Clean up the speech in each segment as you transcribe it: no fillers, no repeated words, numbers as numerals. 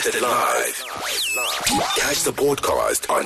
Broadcasted live. Catch the podcast on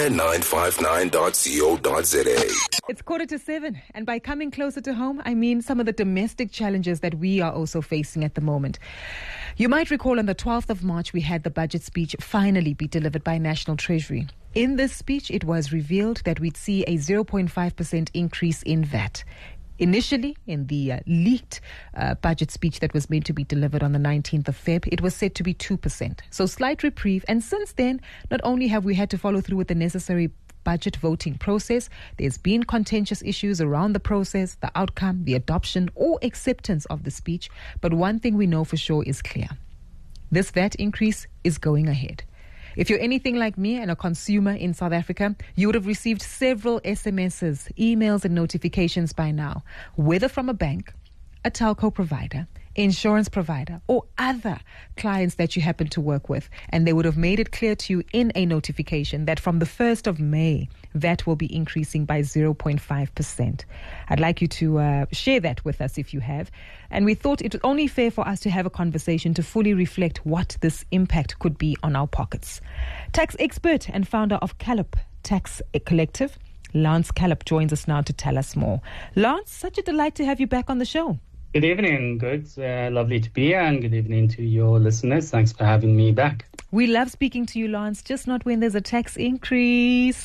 kaya959.co.za. It's 7:15, and by coming closer to home, I mean some of the domestic challenges that we are also facing at the moment. You might recall on the 12th of March, we had the budget speech finally be delivered by National Treasury. In this speech, it was revealed that we'd see a 0.5% increase in VAT. Initially, in the leaked budget speech that was meant to be delivered on the 19th of Feb, it was said to be 2%. So slight reprieve. And since then, not only have we had to follow through with the necessary budget voting process, there's been contentious issues around the process, the outcome, the adoption or acceptance of the speech. But one thing we know for sure is clear. This VAT increase is going ahead. If you're anything like me and a consumer in South Africa, you would have received several SMSs, emails and notifications by now, whether from a bank, a telco provider, insurance provider or other clients that you happen to work with. And they would have made it clear to you in a notification that from the 1st of May, VAT will be increasing by 0.5%. I'd like you to share that with us if you have. And we thought it was only fair for us to have a conversation to fully reflect what this impact could be on our pockets. Tax expert and founder of Callop Tax Collective, Lance Callop, joins us now to tell us more. Lance, such a delight to have you back on the show. Good evening, Goods. Lovely to be here, and good evening to your listeners. Thanks for having me back. We love speaking to you, Lance, just not when there's a tax increase.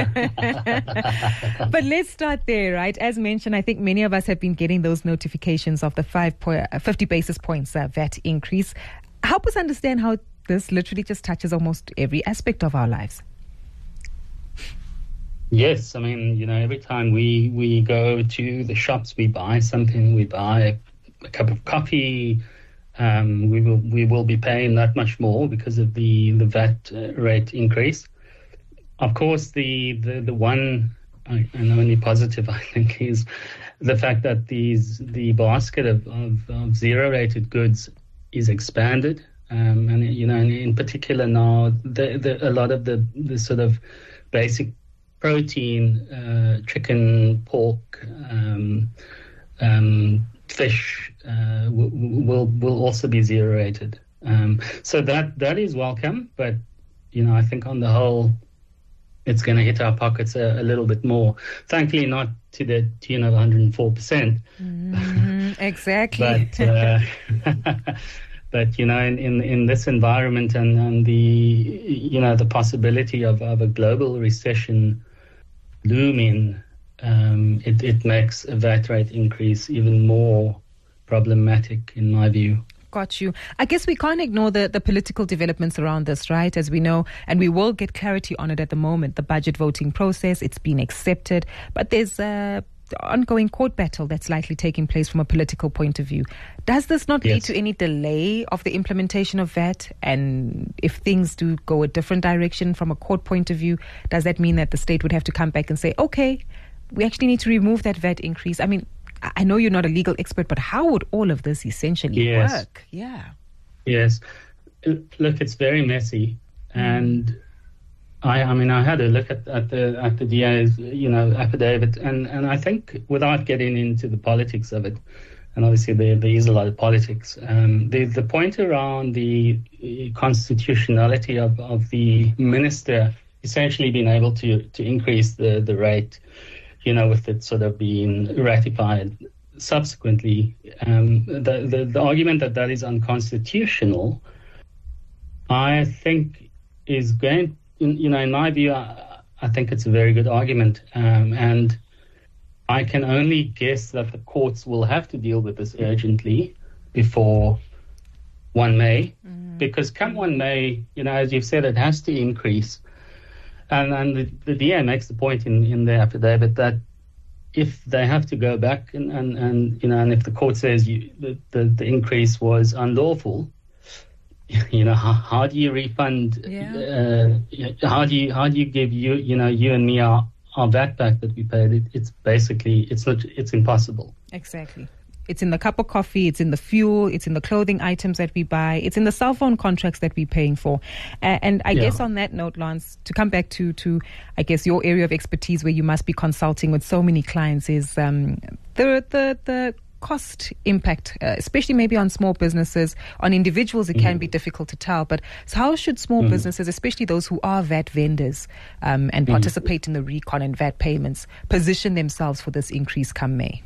But let's start there, right? As mentioned, I think many of us have been getting those notifications of the 50 basis points VAT increase. Help us understand how this literally just touches almost every aspect of our lives. Yes, I mean, every time we go to the shops, we buy something, we buy a cup of coffee, we will be paying that much more because of the VAT rate increase. Of course, the one and only positive, I think, is the fact that the basket of zero-rated goods is expanded. And in particular now, a lot of the sort of basic protein, chicken, pork, fish will also be zero rated. So that is welcome, but I think on the whole, it's going to hit our pockets a little bit more. Thankfully, not to the tune of 104%. Exactly. But in this environment and the possibility of a global recession looming, it makes a VAT rate increase even more problematic, in my view. Got you. I guess we can't ignore the political developments around this, right? As we know, and we will get clarity on it at the moment. The budget voting process, it's been accepted, but there's the ongoing court battle that's likely taking place from a political point of view. Does this not lead to any delay of the implementation of VAT? And if things do go a different direction from a court point of view, does that mean that the state would have to come back and say, okay, we actually need to remove that VAT increase? I mean, I know you're not a legal expert, but how would all of this essentially work? Yeah. Yes. Look, it's very messy. And I had a look at the DA's affidavit, and I think, without getting into the politics of it, and obviously there is a lot of politics, the point around the constitutionality of the minister essentially being able to increase the rate, with it sort of being ratified subsequently, the argument that is unconstitutional, I think is going. In my view, I think it's a very good argument, and I can only guess that the courts will have to deal with this urgently before 1 May, because come 1 May, as you've said, it has to increase. And the DA makes the point in the affidavit that if they have to go back and if the court says the increase was unlawful, how do you refund? How do you give you and me our VAT back that we paid? It's impossible. Exactly. It's in the cup of coffee, it's in the fuel, it's in the clothing items that we buy, it's in the cell phone contracts that we're paying for. And I guess on that note, Lance, to come back to I guess your area of expertise where you must be consulting with so many clients is the cost impact, especially maybe on small businesses? On individuals, it can be difficult to tell, but so how should small businesses, especially those who are VAT vendors and participate in the recon and VAT payments, position themselves for this increase come May?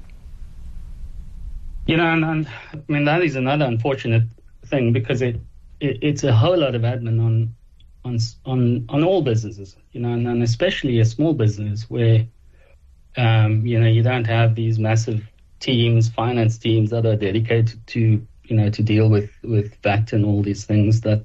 And I mean, that is another unfortunate thing, because it's a whole lot of admin on all businesses, and especially a small business where, you don't have these massive teams, finance teams that are dedicated to, to deal with VAT and all these things that,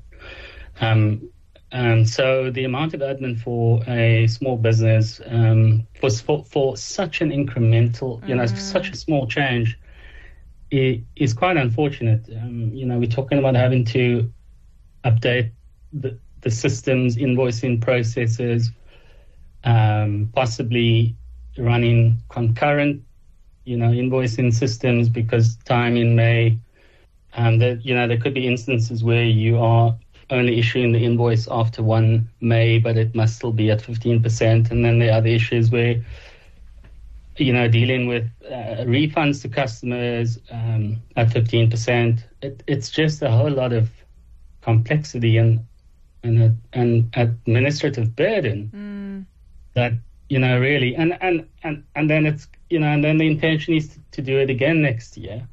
so the amount of admin for a small business, for such an incremental, such a small change, is quite unfortunate. We're talking about having to update the systems, invoicing processes, possibly running concurrent, invoicing systems, because timing may, there could be instances where you are only issuing the invoice after 1 May, but it must still be at 15%. And then there are the issues where, dealing with refunds to customers at 15%. It's just a whole lot of complexity and administrative burden that, really, and then it's, and then the intention is to do it again next year.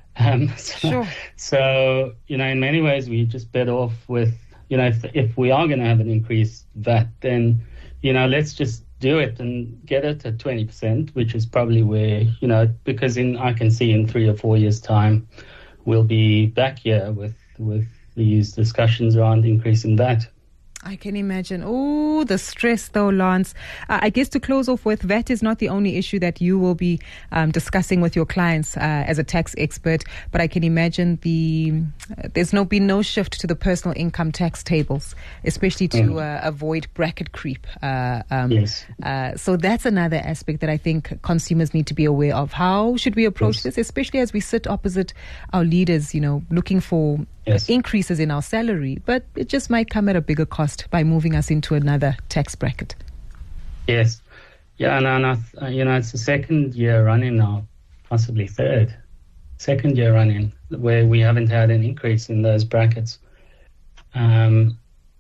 So, in many ways, we just better off with, if we are going to have an increased VAT, then, let's just do it and get it at 20%, which is probably where, because I can see in 3 or 4 years' time, we'll be back here with these discussions around increasing that. I can imagine. Oh, the stress though, Lance. I guess to close off with, VAT is not the only issue that you will be discussing with your clients as a tax expert, but I can imagine there's been no shift to the personal income tax tables, especially to avoid bracket creep. Yes. So that's another aspect that I think consumers need to be aware of. How should we approach this, especially as we sit opposite our leaders, looking for increases in our salary, but it just might come at a bigger cost by moving us into another tax bracket. Yes. Yeah, and it's the second year running now, possibly third. Second year running where we haven't had an increase in those brackets. And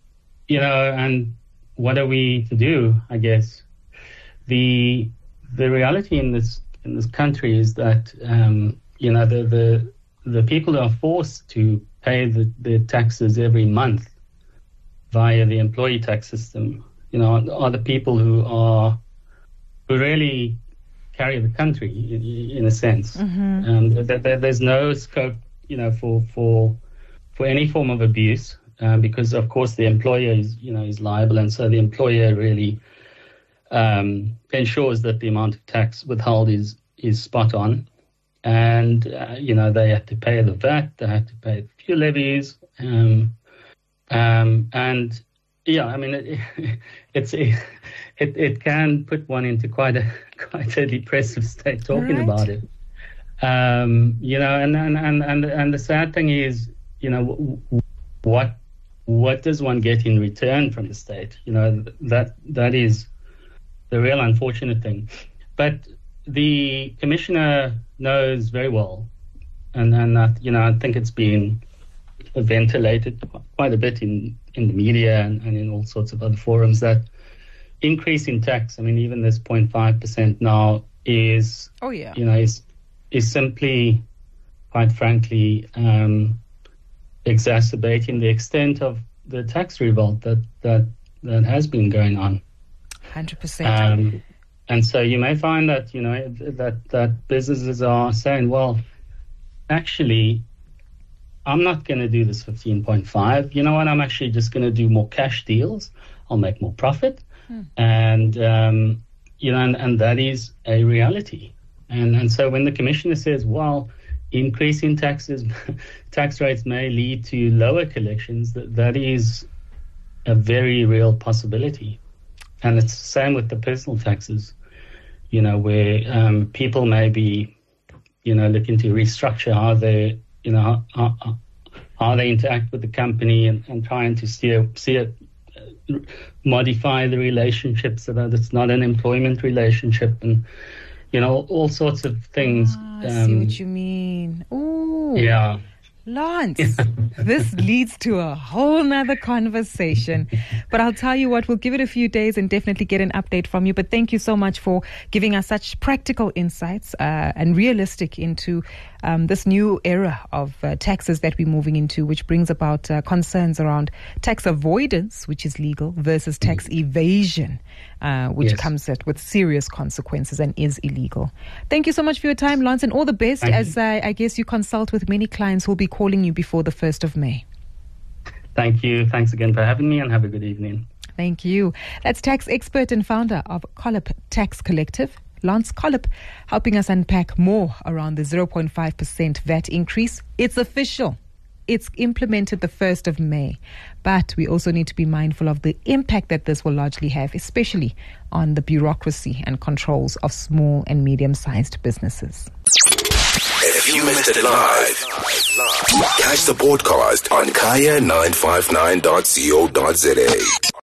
what are we to do, I guess? The reality in this country is that, the people who are forced to pay the taxes every month via the employee tax system, are the people who really carry the country in a sense. There's no scope, for any form of abuse, because of course the employer is liable, and so the employer really ensures that the amount of tax withheld is spot on. And, they have to pay the VAT, they have to pay the fuel levies. And yeah, I mean, it can put one into quite a depressive state talking about it. And the sad thing is, what does one get in return from the state? That is the real unfortunate thing. But the commissioner knows very well, and that, I think it's been ventilated quite a bit in the media and in all sorts of other forums, that increase in tax, I mean, even this 0.5% now is, is simply, quite frankly, exacerbating the extent of the tax revolt that has been going on. 100%. And so you may find that, that businesses are saying, well, actually, I'm not going to do this 15.5. You know what? I'm actually just going to do more cash deals. I'll make more profit. And, and that is a reality. And so when the commissioner says, well, increasing tax rates may lead to lower collections, that is a very real possibility. And it's the same with the personal taxes, where people may be, looking to restructure how they, how they interact with the company and trying to modify the relationship so that it's not an employment relationship. And, all sorts of things. I see what you mean. Ooh. Yeah. Lance, this leads to a whole nother conversation. But I'll tell you what, we'll give it a few days and definitely get an update from you. But thank you so much for giving us such practical insights and realistic into this new era of taxes that we're moving into, which brings about concerns around tax avoidance, which is legal, versus tax evasion, which comes with serious consequences and is illegal. Thank you so much for your time, Lance, and all the best as I guess you consult with many clients who will be calling you before the 1st of May. Thank you. Thanks again for having me, and have a good evening. Thank you. That's tax expert and founder of Collip Tax Collective, Lance Collip, helping us unpack more around the 0.5% VAT increase. It's official. It's implemented the 1st of May. But we also need to be mindful of the impact that this will largely have, especially on the bureaucracy and controls of small and medium-sized businesses. If you missed it live, catch the podcast on kaya959.co.za.